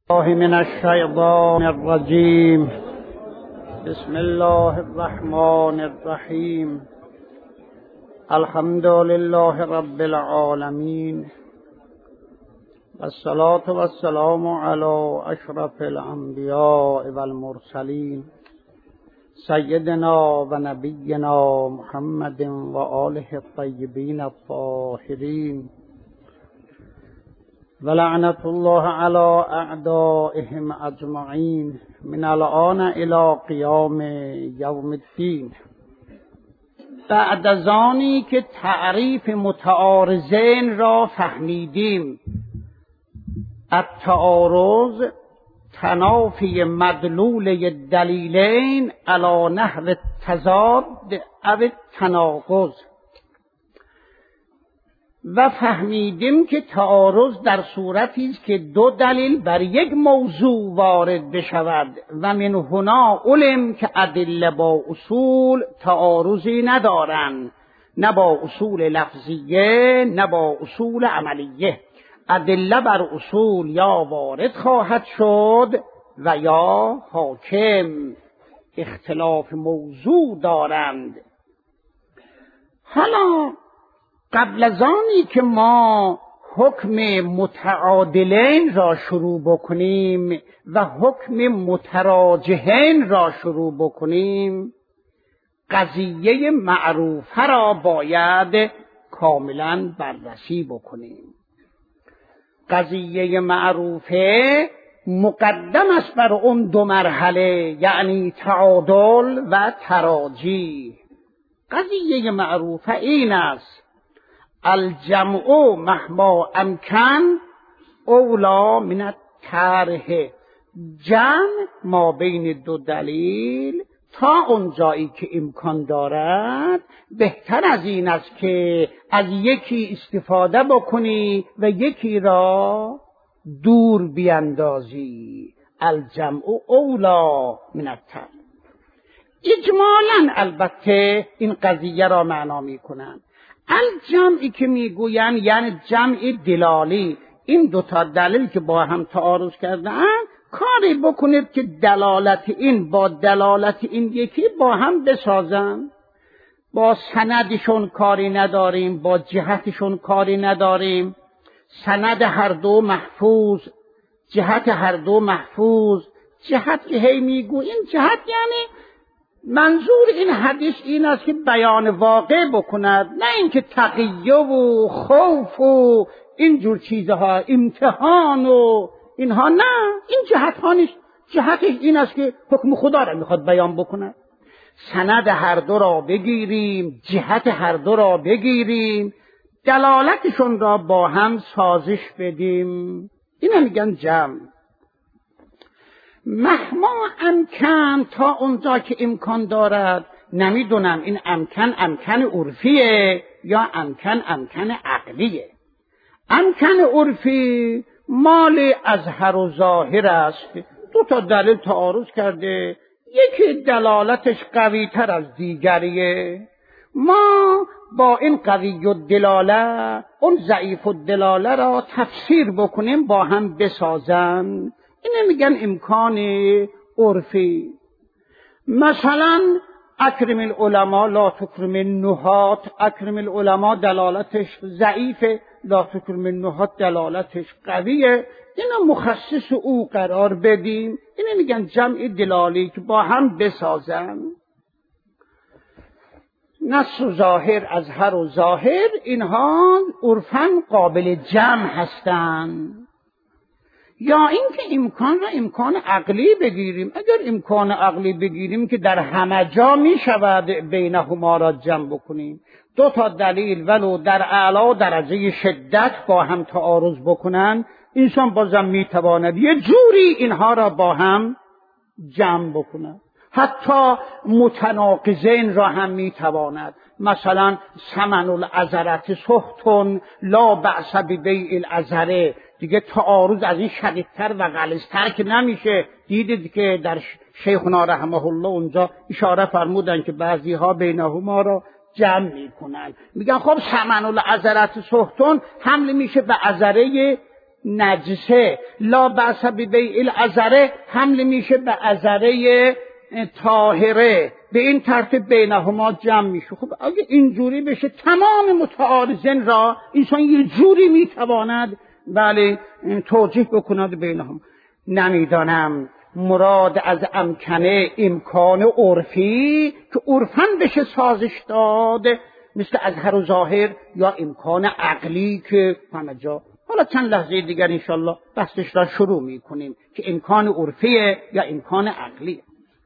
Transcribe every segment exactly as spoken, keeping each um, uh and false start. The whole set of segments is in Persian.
الله من الشیطان الرجیم. بسم الله الرحمن الرحیم. الحمد لله رب العالمین والصلاة والسلام علی اشرف الانبیاء والمرسلین سیدنا و نبینا محمد و آله الطیبین الطاهرین ولعنت الله علی اعدائهم اجمعین من الآن الی قیام یوم الدین. بعد از آنی که تعریف متعارضین را فهمیدیم، التعارض تنافی مدلول دلیلین علی نحو التضاد او التناقض، و فهمیدیم که تعارض در صورتی است که دو دلیل بر یک موضوع وارد بشود و من هنا علم که ادله با اصول تعارضی ندارند، نه با اصول لفظیه نه با اصول عملیه. ادله بر اصول یا وارد خواهد شد و یا حاکم، اختلاف موضوع دارند. حالا قبل از آنی که ما حکم متعادلین را شروع بکنیم و حکم متراجحین را شروع بکنیم، قضیه معروفه را باید کاملا بررسی بکنیم. قضیه معروفه مقدم است بر اون دو مرحله، یعنی تعادل و تراجیح. قضیه معروفه این است: الجمع مهما امکن اولا من الطرح. جمع ما بین دو دلیل تا اونجایی که امکان دارد بهتر از این است که از یکی استفاده بکنی و یکی را دور بیندازی. الجمع اولا من الطرح. اجمالاً البته این قضیه را معنا می کنند. الجمعی که میگویند یعنی جمع دلالی. این دوتا دلیل که با هم تعارض کردن، کاری بکنید که دلالت این با دلالت این یکی با هم بسازن. با سندشون کاری نداریم، با جهتشون کاری نداریم. سند هر دو محفوظ، جهت هر دو محفوظ. جهت که هی میگوییم جهت یعنی منظور این حدیث این است که بیان واقع بکند، نه اینکه تقیه و خوف و اینجور چیزها، امتحان و اینها. نه، این جهت ها نیست. جهتش این است که حکم خدا را میخواد بیان بکند. سند هر دو را بگیریم، جهت هر دو را بگیریم، دلالتشون را با هم سازش بدیم. اینا میگن جمع. مهما امکن تا اونجا که امکان دارد. نمیدونم این امکن امکن عرفیه یا امکن امکن عقلیه. امکن عرفی مال اظهر و ظاهر است. دو تا دلیل تعارض کرده، یکی دلالتش قوی تر از دیگریه. ما با این قوی الدلاله اون ضعیف الدلاله را تفسیر بکنیم، با هم بسازن. اینه میگن امکان عرفی. مثلا اکرم العلماء لا تکرم النحات. اکرم العلماء دلالتش ضعیفه، لا تکرم النحات دلالتش قویه. اینو مخصص او قرار بدیم. اینه میگن جمع دلالی که با هم بسازن. نص و ظاهر، اظهر و ظاهر، اینها عرفاً قابل جمع هستند. یا اینکه امکان را امکان عقلی بگیریم. اگر امکان عقلی بگیریم که در همه جا می شود بینهما را جمع بکنیم. دو تا دلیل ولو در اعلی درجه شدت با هم تعارض بکنن، انسان بازم می تواند یه جوری اینها را با هم جمع بکند. حتی متناقضین را هم می تواند. مثلا ثمن العذرة سخط لا بأس ببیع العذره. دیگه تعارض از این شدیدتر و غلیظتر که نمیشه. دیدید که در شیخنا رحمه الله اونجا اشاره فرمودن که بعضی ها بینهما را جمع میکنن. میگن خب ثمن العذرة سخط حمل میشه به عذره نجسه، لا بأس ببیع العذره حمل میشه به عذره طاهره، به این ترتیب بینهما جمع میشه. خب اگه اینجوری بشه تمام متعارضین را انسان یه جوری میتواند بله توجیه بکند بینهم. نمیدانم مراد از امکنه امکان عرفی که عرفاً بشه سازش داد مثل اظهر و ظاهر، یا امکان عقلی که همه جا. حالا چند لحظه دیگر انشالله بحثش را شروع میکنیم که امکان عرفیه یا امکان عقلیه.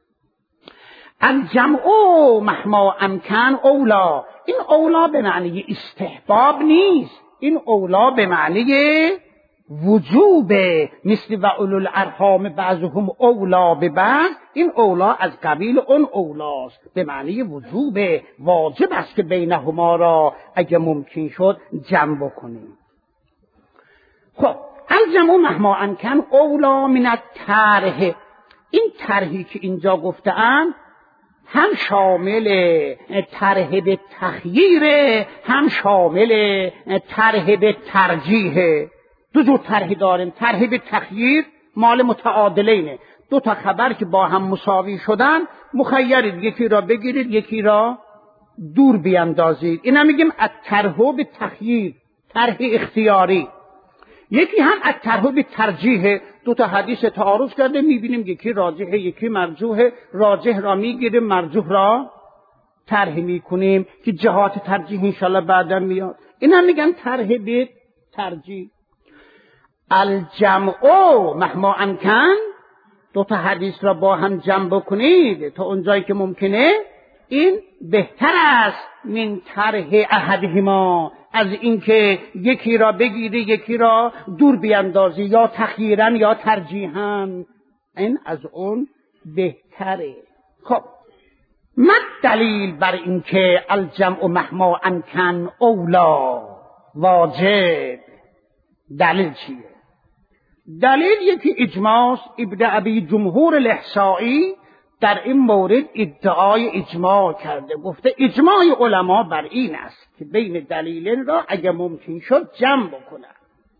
الجمع مهما امکن اولا، این اولا به معنی استحباب نیست، این اولا به معنی وجوبه، مثل و اولو الارحام بعضهم اولا به بعض. این اولا از قبیل اون اولاست، به معنی وجوبه، واجب است که بینهما را اگه ممکن شد جمع بکنیم. خب الجمع مهما امکن اولا من الطرح، این طرحی که اینجا گفتم هم شامل طرح به تخییر، هم شامل طرح به ترجیح. دو جور طرح داریم، طرح به تخییر مال متعادلینه، دو تا خبر که با هم مساوی شدن مخیرید، یکی را بگیرید یکی را دور بیاندازید. اینا میگیم الطرح به تخییر، طرح اختیاری. یکی هم الطرح به ترجیح، دو تا حدیث تعارض کرده میبینیم یکی راجحه یکی مرجوحه، راجح را میگیریم مرجوح را طرح میکنیم که جهات ترجیح انشالله بعدا میاد. اینا میگن طرح به ترجیح. الجمع مهما امکن، دو تا حدیث را با هم جمع بکنید تا اونجایی که ممکنه، این بهتر است من طرح احدهما، از اینکه یکی را بگیری یکی را دور بیاندازی، یا تخییرن یا ترجیحاً، این از اون بهتره. خب ما دلیل بر اینکه الجمع مهما امکن اولا واجب؟ دلیل چیه؟ دلیل یکی اجماع ابن ابی جمهور الاحصایی در این مورد ادعای اجماع کرده، گفته اجماع علما بر این است که بین دلیلین را اگه ممکن شد جمع بکنن.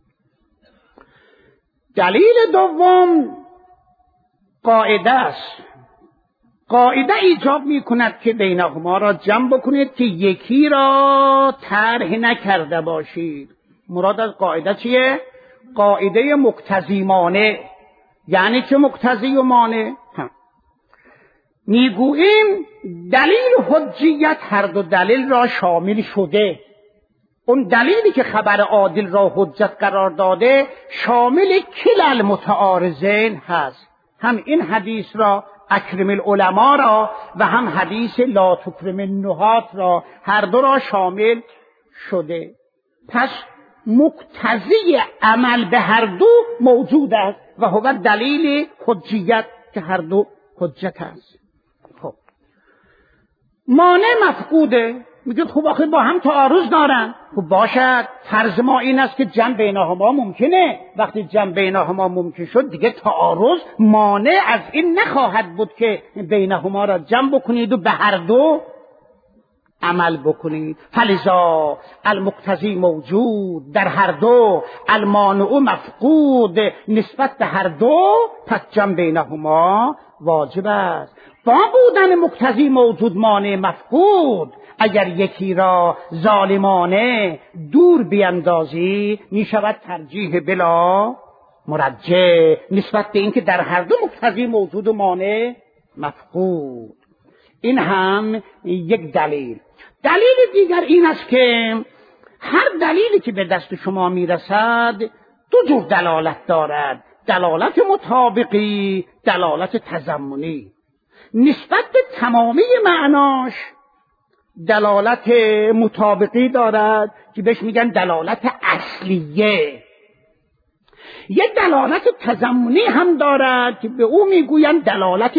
دلیل دوم قاعده است، قاعده ایجاب می کند که بینهما را جمع بکنید که یکی را طرح نکرده باشید. مراد از قاعده چیه؟ قاعده مقتضی مانع. یعنی چه مقتضی و مانع؟ میگوییم دلیل حجیت هر دو دلیل را شامل شده. اون دلیلی که خبر عادل را حجت قرار داده شامل کل المتعارضین هست، هم این حدیث را اکرم العلماء را و هم حدیث لا تکرم النحات را، هر دو را شامل شده. پس مقتضی عمل به هر دو موجود است و هو دلیل حجیت که هر دو حجت است. خب مانع مفقوده، میگه خب آخه با هم تعارض دارن. خب باشد، فرض ما این است که جمع بینهما ممکنه. وقتی جمع بینهما ممکن شد دیگه تعارض مانع از این نخواهد بود که بینهما را جمع بکنید و به هر دو عمل بکنید. فلذا المقتضی موجود در هر دو، المانع مفقود نسبت به هر دو، پس جمع بینهما واجب است. با بودن مقتضی موجود مانع مفقود، اگر یکی را ظالمانه دور بیندازی می شود ترجیح بلا مرجح نسبت به اینکه در هر دو مقتضی موجود و مانع مفقود. این هم یک دلیل. دلیل دیگر این است که هر دلیلی که به دست شما میرسد دو جور دلالت دارد، دلالت مطابقی، دلالت تضمنی. نسبت به تمامی معناش دلالت مطابقی دارد که بهش میگن دلالت اصلیه. یه دلالت تضمنی هم دارد که به او میگوین دلالت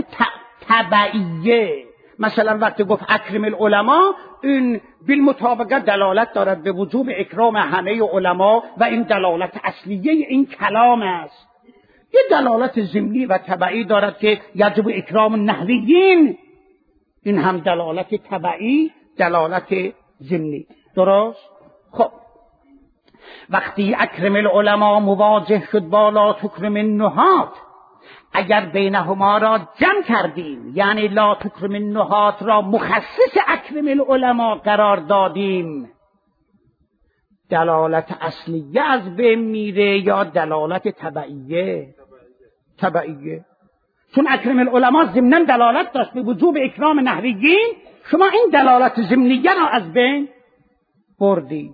تبعیه. مثلا وقتی گفت اکرم العلماء، این بالمطابقت دلالت دارد به وجوب اکرام همه علما و این دلالت اصلیه این کلام است. یه دلالت ضمنی و تبعی دارد که یجب اکرام النحویین، این هم دلالت تبعی، دلالت ضمنی. درست؟ خب وقتی اکرم العلماء مواجه شد با لا تکرم النحات، اگر بینهما را جمع کردیم، یعنی لا تکرم النحات را مخصص اکرم العلماء قرار دادیم، دلالت اصلیه از بین میره یا دلالت تبعیه؟ تبعیه. چون اکرم العلماء ضمناً دلالت داشت به وجوب اکرام نحویین، شما این دلالت ضمنیه را از بین بردید.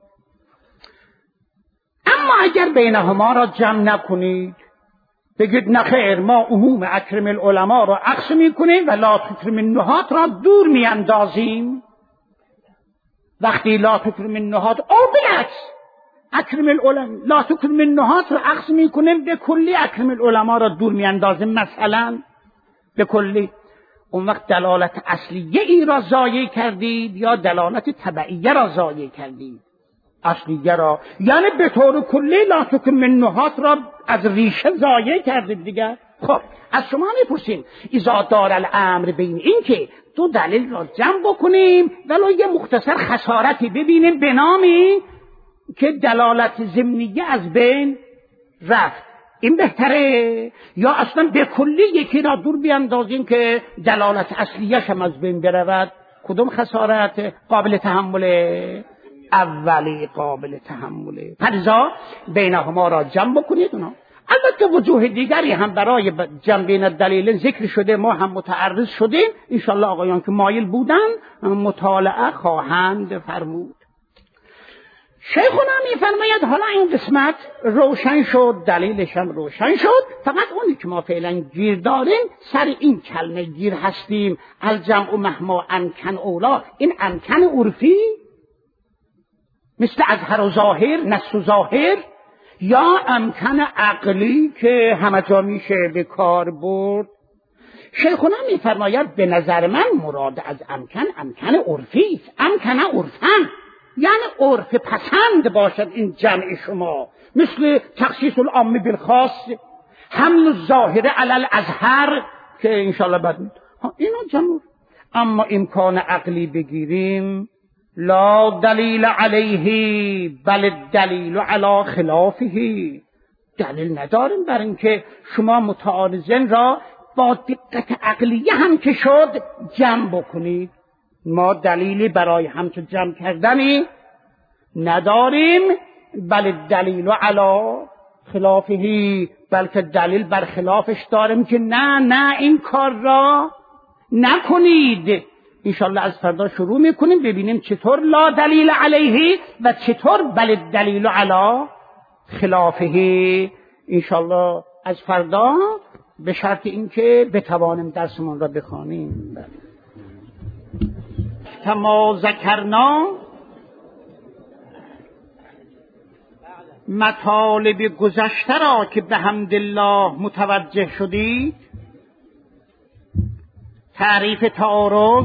اما اگر بینهما را جمع نکنید، بگید نخیر ما عموم اکرم العلماء را عکس میکنیم و لا تکرم النحات را دور میاندازیم، وقتی لا تکرم النحات او بالعکس اکرم العلماء لا تکرم النحات را عکس میکنیم، به کلی اکرم العلماء را دور میاندازیم، مثلا به کلی، اون وقت دلالت اصلیه ای را ضایع کردید یا دلالت تبعیه را ضایع کردید؟ اصلیه را، یعنی به طور کلی لا تکرم النحات را از ریشه ضایع کردید دیگه. خب از شما میپرسیم اذا دار الامر بین این که دو دلیل را جمع بکنیم ولو یه مختصر خسارتی ببینیم به نامی که دلالت ضمنیه از بین رفت، این بهتره یا اصلا به کلی یکی را دور بیاندازیم که دلالت اصلیش هم از بین برود؟ کدوم خسارت قابل تحمله؟ اولی قابل تحمله. پرزا بینهما را جمع بکنید اونا. البته وجوه دیگری هم برای جمع بین دلیل ذکر شده، ما هم متعرض شدیم، انشالله آقایان که مایل بودن مطالعه خواهند فرمود. شیخنا میفرماید حالا این قسمت روشن شد، دلیلش هم روشن شد، فقط اونی که ما فعلا گیر داریم سر این کلمه گیر هستیم، الجمع مهما امکن اولا. این امکن عرفی مثل اظهر و ظاهر، نص و ظاهر، یا امکن عقلی که همه جا میشه به کار برد؟ شیخنا میفرماید به نظر من مراد از امکن امکن عرفی است، امکن عرفن، یعنی عرف پسند باشد این جمع شما، مثل تخصیص العام بالخاص، حمل الظاهر علی الازهر که انشالله بعد اینا جمع. اما امکان عقلی بگیریم، لا دلیل علیه بل دلیل علی خلافه، دلیل نداریم بر اینکه شما متعارضین را با دقت عقلیه هم که شد جمع بکنید. ما دلیلی برای همچون جمع کردنی نداریم، بل دلیل علی خلافه، بلکه دلیل بر خلافش داریم که نه نه این کار را نکنید. انشالله از فردا شروع میکنیم ببینیم چطور لا دلیل علیه و چطور بل دلیل علی خلافه. انشالله از فردا به شرط اینکه بتوانیم درسمون را بخوانیم. کما ذکرنا مطالب گذشته را که به حمدالله متوجه شدید، تعریف تعارض،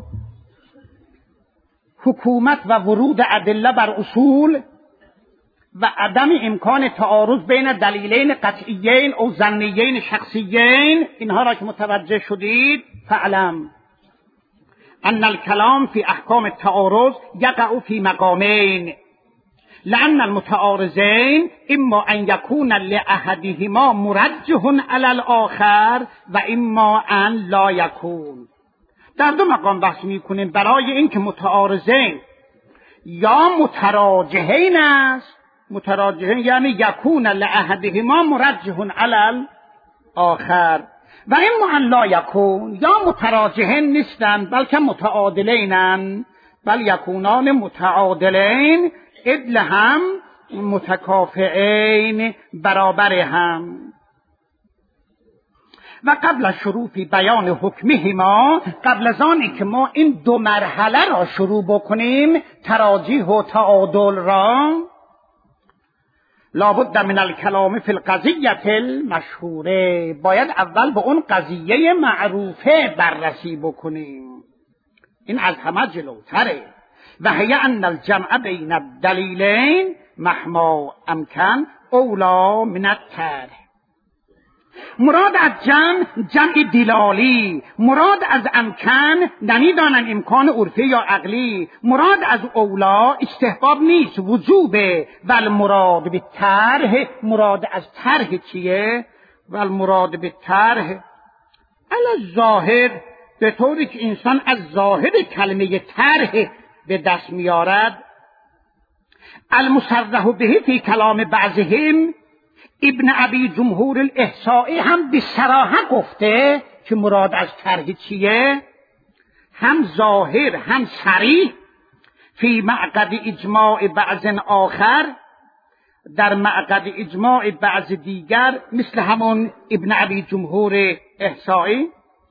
حکومت و ورود ادله بر اصول و عدم امکان تعارض بین دلیلین قطعیین او ظنیین شخصیین، اینها را که متوجه شدید، فعلم ان الكلام في احکام التعارض یقع في مقامین، لأن المتعارضين اما ان يكون لأحدهما مرجح على الآخر و اما ان لا يكون. در دو مقام بحث میکنیم، برای اینکه متعارضین یا متراجحین است، متراجحین یعنی یکون لأحدهما مرجح علی الآخر و اما ان لا یکون، یا متراجحین نیستند بلکه متعادلینند، بل یکونان متعادلین ادل هم متکافئین، برابر هم. و قبل از شروع فی بیان حکمهما، قبل از آنی که ما این دو مرحله را شروع بکنیم، تراجیح و تعادل را، لابد من الکلام فی القضیة المشهوره، باید اول به اون قضیه معروفه بررسی بکنیم، این از همه جلوتره. و هی ان الجمع بین الدلیلین مهما امکن اولا من الطرح، مراد از جمع جمع دلالی، مراد از امکن نمیدانن امکان عرفی یا عقلی، مراد از اولا استحباب نیست وجوبه، ول مراد به طرح، مراد از طرح چیه؟ ول مراد به طرح علی ظاهر، به طوری که انسان از ظاهر کلمه طرح به دست میارد. المصرح به فی کلام بعضهم، ابن ابی جمهور الاحصائی هم به صراحت گفته که مراد از طرح چیه، هم ظاهر هم صریح. فی معقد اجماع بعض آخر، در معقد اجماع بعض دیگر مثل همون ابن ابی جمهور احصائی،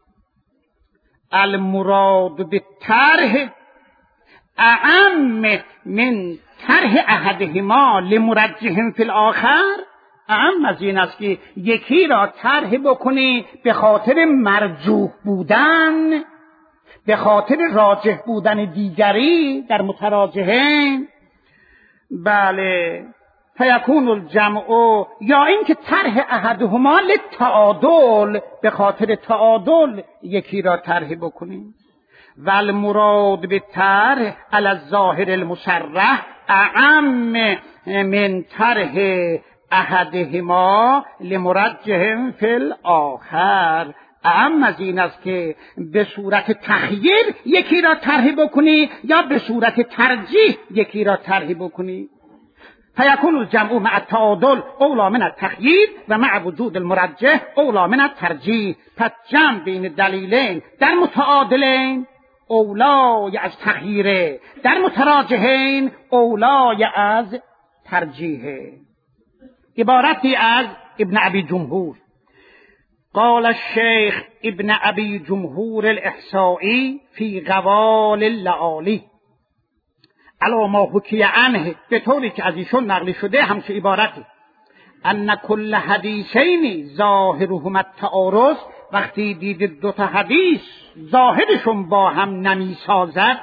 المراد به طرح اعم من طرح احدهما لمرجح فی الاخر. اعم از این است که یکی را طرح بکنی به خاطر مرجوح بودن، به خاطر راجح بودن دیگری در متراجحین. بله، فیکون الجمع، یا اینکه طرح احدهما للتعادل، به خاطر تعادل یکی را طرح بکنی. والمراد به طرح علی الظاهر المصرح اعم من طرح احدهما لمرجح فی الاخر. اعم از این است که به صورت تخییر یکی را طرح بکنی یا به صورت ترجیح یکی را طرح بکنی. فیکون الجمع مع التعادل اولا من التخییر و مع وجود المرجح اولا من الترجیح. پس جمع بین دلیلین در متعادلین اولای از تخییره، در متراجحین اولای از ترجیحه. عبارتی از ابن ابی جمهور. قال الشیخ ابن ابی جمهور الاحصائی فی قوال اللآلی علی ما حکی عنه، به طوری که از ایشون نقل شده همچه عبارتی، ان کل حدیثین ظاهرهما التعارض، وقتی دید دو تا حدیث ظاهرشون با هم نمی سازد،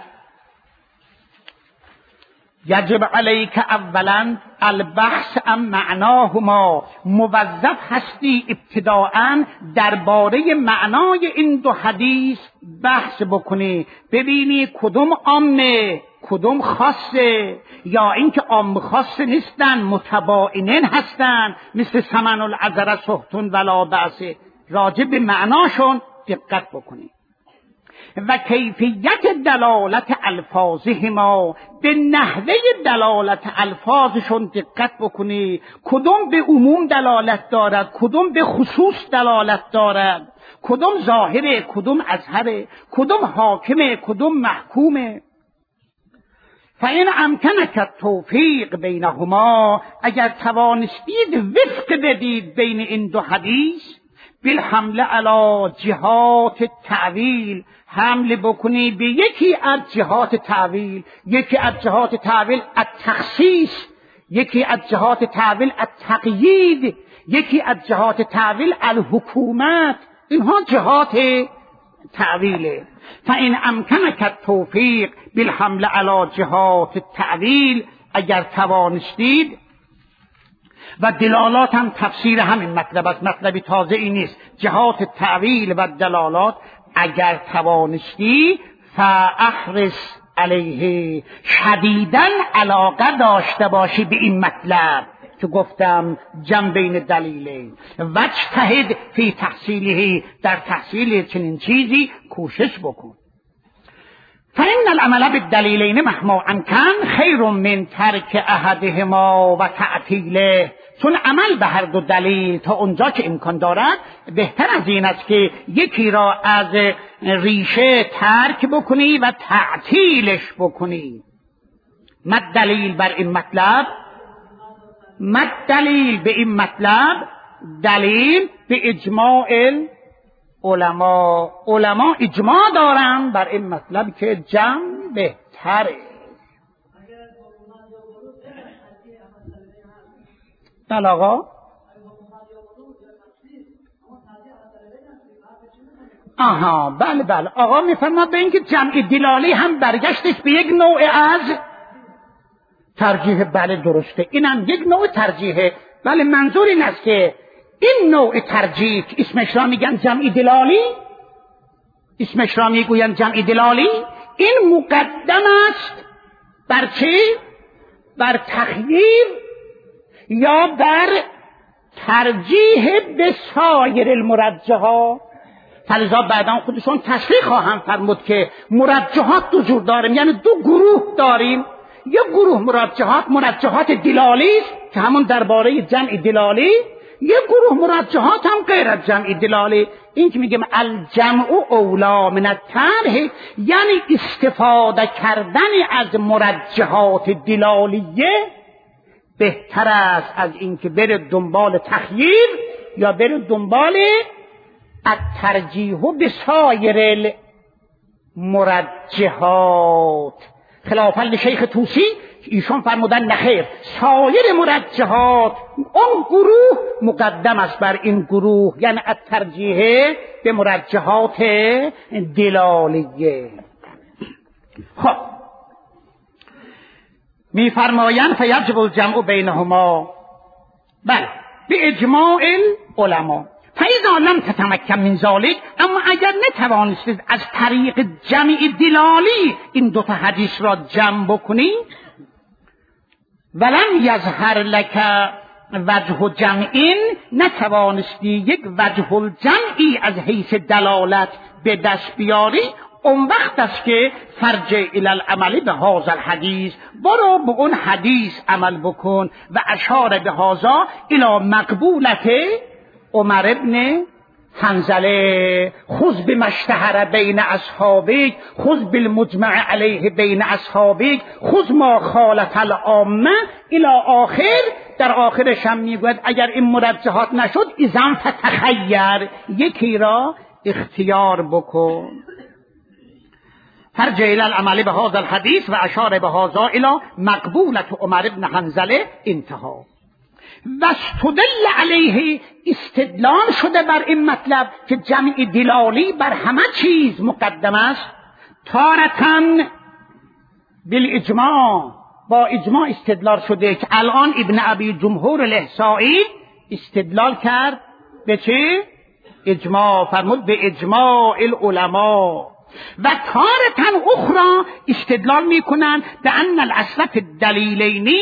یجب علیک اولا البحث عن معناهما، موظف هستی ابتداءً درباره معنای این دو حدیث بحث بکنی، ببینی کدوم عامه کدوم خاصه، یا اینکه عام خاص نیستن متباینن هستن، مثل ثمن العذر سحتون ولا بأس، راجع به معناشون دقت بکنی. و کیفیت دلالت الفاظهما، به نحوه دلالت الفاظشون دقت بکنی، کدوم به عموم دلالت دارد، کدوم به خصوص دلالت دارد، کدوم ظاهره کدوم اظهره، کدوم حاکمه کدوم محکومه. فإن امکنک التوفیق بینهما، اگر توانستید وفق بدید بین این دو حدیث، بالحمل علی جهات تعویل، حمل بکنی به یکی از جهات تعویل، یکی از جهات تعویل التخصیص، یکی از جهات تعویل التقیید، یکی از جهات تعویل الحکومت، اینها جهات تعویله. فإن امکنک التوفیق بالحمل علی جهات التعویل، اگر توانستید، و دلالات هم تفسیر همین مطلب است، مطلبی تازه ای نیست، جهات تعویل و دلالات، اگر توانستی فاحرص علیه، شدیداً علاقه داشته باشی به این مطلب که گفتم جمع بین دلیلین، واجتهد فی تحصیله، در تحصیل چنین چیزی کوشش بکن. فإن العمل بالدلیلین مهما امکن خیر من ترک احدهما و تعطیله، چون عمل به هر دو دلیل تا اونجا که امکان دارد بهتر از این است که یکی را از ریشه ترک بکنی و تعطیلش بکنی. مد دلیل بر این مطلب، مد دلیل به این مطلب، دلیل به اجماع علما، علما اجماع دارن بر این مطلب که جمع بهتره. بله آقا، آها بله بله آقا میفرماد به اینکه جمع دلالی هم برگشتش به یک نوع از ترجیح. بله درسته، اینم یک نوع ترجیحه. بله منظور این است که این نوع ترجیح اسمش را میگن جمع دلالی، اسمش را میگوین جمع دلالی، این مقدم است بر چی؟ بر تخییر یا بر ترجیح به سایر المرجحات. فلذا بعدا خودشون تشریح خواهم فرمود که مرجحات دو جور داریم، یعنی دو گروه داریم. یک گروه مرجحات مرجحات دلالی است که همون درباره جمع دلالی، یک گروه مرجحات هم غیر از جمع دلالی. این که میگم الجمع اولا من الطرح، یعنی استفاده کردن از مرجحات دلالیه بهتر است از اینکه بره دنبال تخییر یا بره دنبال الترجیح به سایر المرجحات. خلافاً لشیخ طوسی ایشون فرمودن نخیر، سایر مرجحات اون گروه مقدم است بر این گروه، یعنی الترجیح به مرجحات دلالیه. خب میفرمایند فیجب الجمع بینهما، بله به اجماع العلماء. فاذا لم تتمکن من ذلك، اما اگر نتوانستید از طریق جمع دلالی این دو تا حدیث را جمع بکنی، ولم یظهر لک وجه جمعین، نتوانستی یک وجه الجمعی از حیث دلالت به دست بیاری، اون وقت است که فرجع الی العمل به هذا الحدیث، برو به اون حدیث عمل بکن. و اشار به هذا الی مقبولت عمر ابن حنظله، خذ بما اشتهر بین اصحابک، خذ بالمجمع علیه بین اصحابک، خذ ما خالف العامه الی آخر. در آخرش هم میگوید اگر این مرجحات نشد اذن فتخیر، یکی را اختیار بکن. فرجع الی العمل به هذا الحدیث و اشار به هذا الی مقبولت عمر ابن حنظله، انتها. و استدل علیه، استدلال شده بر این مطلب که جمع دلالی بر همه چیز مقدم است. تارتن بالاجماع، با اجماع استدلال شده که الان ابن ابی جمهور الاحصایی استدلال کرد به چه؟ اجماع، فرمود به اجماع العلماء. و تارتن اخرى استدلال میکنن به ان الاصل فی الدلیلین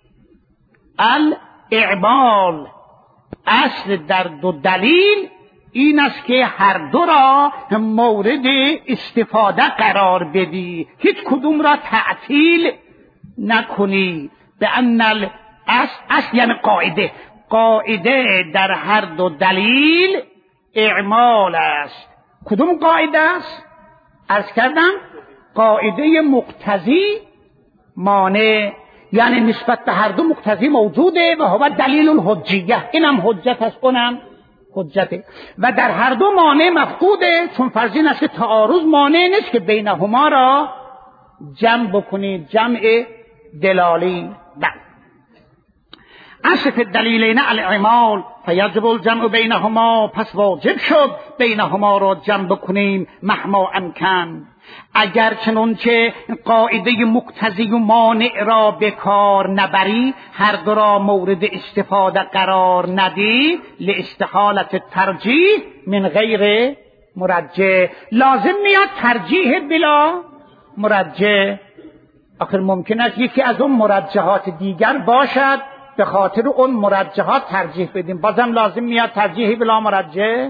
الاعمال، اصل در دو دلیل این است که هر دو را مورد استفاده قرار بدی، هیچ کدوم را تعطیل نکنی. به ان الاصل، اصل یعنی قاعده، قاعده در هر دو دلیل اعمال است. کدوم قاعده است؟ عرض کردم قاعده مقتضی مانع، یعنی نسبت به هر دو مقتضی موجوده و هو دلیل الحجیه، اینم حجت است اونم حجته. و در هر دو مانع مفقوده، چون فرض این است که تعارض مانع نیست که بینهما را جمع بکنید، جمع دلالی. بعد اصل فی الدلیلین الاعمال فیجب الجمع بینهما، پس واجب شد بینهما را جمع بکنیم مهما امکن. اگر چنانچه قاعده مقتضی و مانع را به کار نبری، هر دو را مورد استفاده قرار ندی، لاستحالت ترجیح من غیر مرجح، لازم میاد ترجیح بلا مرجح. آخر ممکن است یکی از اون مرجحات دیگر باشد، به خاطر اون مرجحات ترجیح بدیم، بازم لازم میاد ترجیح بلا مرجح.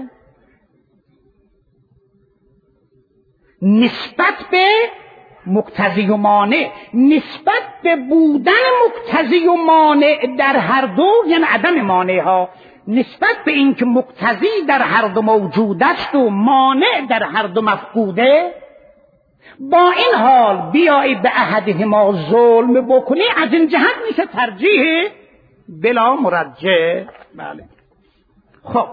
نسبت به مقتضی و مانع، نسبت به بودن مقتضی و مانع در هر دو، یعنی عدم مانع ها، نسبت به اینکه مقتضی در هر دو موجود است و مانع در هر دو مفقوده، با این حال بیایی به احدهما ظلم بکنی، از این جهت میشه ترجیح بلا مرجح. بله. خب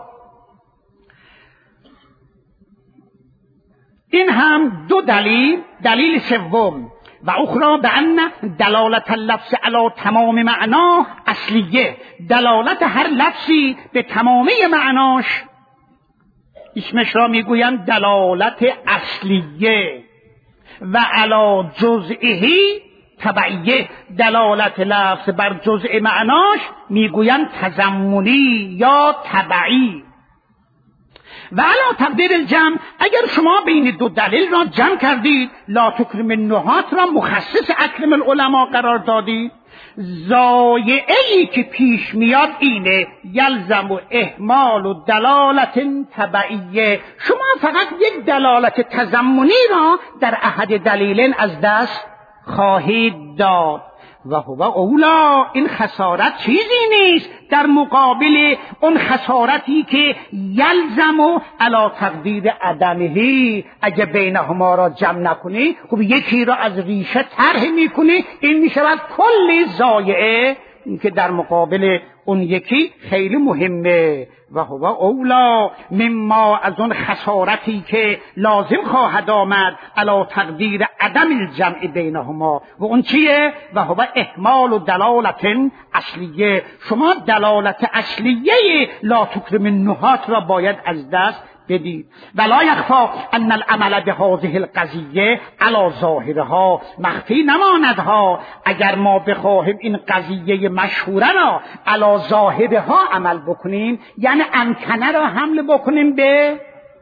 این هم دو دلیل. دلیل سوم و اخرى به ان دلالت اللفظ علی تمام معناه اصلیه، دلالت هر لفظی به تمامی معناش اسمش را میگویند دلالت اصلیه، و علی جزئهی تبعیه دلالت لفظ بر جزء معناش میگویند تضمنی یا تبعی. و علا تقدیر الجمع، اگر شما بین دو دلیل را جمع کردید، لا تکرم النحات را مخصص اکرم العلماء قرار دادید، ضایعه‌ای که پیش میاد اینه یلزم و اهمال و دلالت تبعیه. شما فقط یک دلالت تضمنی را در احد دلیلین از دست خواهید داد. و هو اولا، این خسارت چیزی نیست در مقابل اون خسارتی که یلزم و علا تقدیر عدمهی. اگه بینهما را جمع نکنی، خب یکی را از ریشه طرح میکنی، این میشود کلی ضایعه که در مقابل اون یکی خیلی مهمه. و هو اولا مما، از اون خسارتی که لازم خواهد آمد علا تقدیر عدم الجمع بینهما. و اون چیه؟ و هو اهمال و دلالت اصلیه. شما دلالت اصلیه لا تکرم النحات را باید از دست بدید. ولا یخفا ان العمل بهذه القضیه علی ظاهرها، مخفی نماندها اگر ما بخواهیم این قضیه مشهوره را علی ظاهرها عمل بکنیم، یعنی امکنه را حمل بکنیم به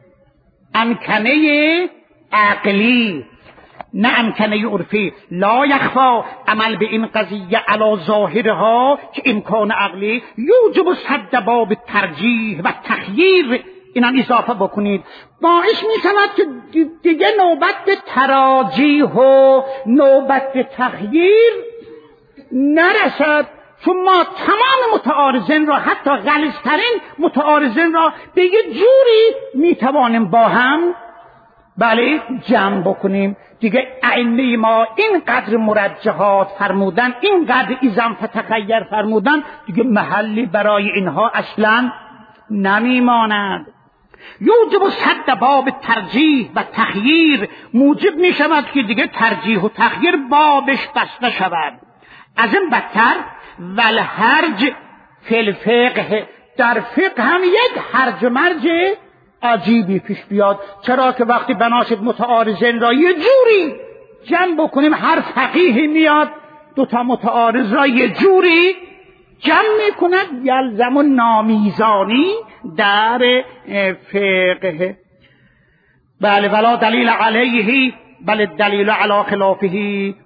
امکنه عقلی نه امکنه عرفی. لا یخفا، عمل به این قضیه علی ظاهرها که امکان عقلی یوجب صد باب ترجیح و تخییر، این هم اضافه بکنید، باعث می شود که دیگه نوبت به تراجیح و نوبت به تخییر نرسد، چون ما تمام متعارضین را، حتی غلیظترین متعارضین را به یه جوری می توانیم با هم بله جمع بکنیم. دیگه ائمه ما اینقدر مرجحات فرمودن، اینقدر ایزم فتخیر فرمودن، دیگه محلی برای اینها اصلا نمیماند. یوجب صد باب ترجیح و تخییر، موجب می شود که دیگه ترجیح و تخییر بابش بسته شود. از این بدتر والحرج فی الفقه، در فقه هم یک هرج مرج عجیبی پیش بیاد. چرا که وقتی بناشد متعارضین را یه جوری جمع بکنیم، هر فقیهی میاد دوتا متعارض را یه جوری جمع میکند، یلزم و نامیزانی در فقه. بله ولا دلیل علیه بل دلیل علی خلافه.